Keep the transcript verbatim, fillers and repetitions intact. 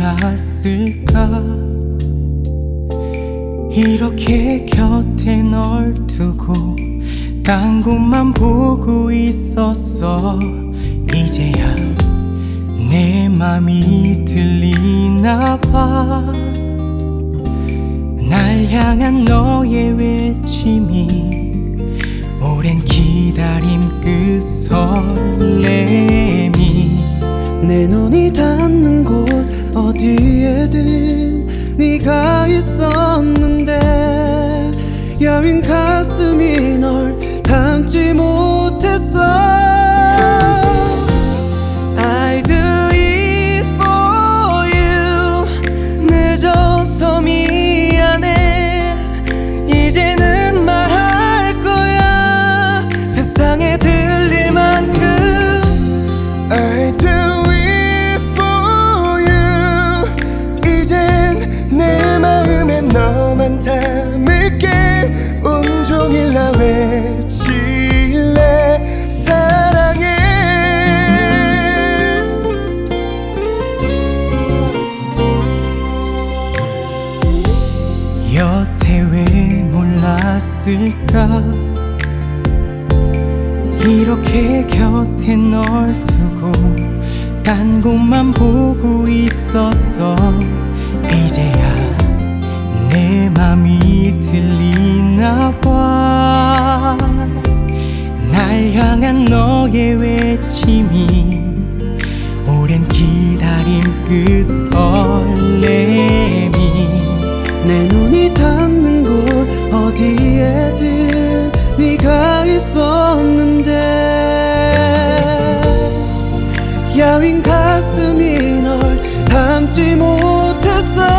몰랐을까. 이렇게 곁에 널 두고 딴 곳만 보고 있었어. 이제야 내 맘이 들리나 봐. 날 향한 너의 외침이 오랜 기다림 그 설렘이 내 눈이 닿는 곳 어디에든 네가 있었는데 야윈 가슴이 널 담지 못했어. I do it for you. 늦어서 미안해. 이제는 말할 거야. 세상에 들릴 만큼. I do it for you. 이젠 내 마음에 너만 담을게. 온종일 나 외칠래 사랑해. 여태 왜 몰랐을까. 이렇게 곁에 널 두고 딴 곳만 보고 있었어. 이제야 내 맘이 들리나 봐. 날 향한 너의 외침이 오랜 기다림 그 설렘이 내 눈이 닿는 곳 어디에든 네가 있었는데 야윈 가슴이 널 담지 못했어.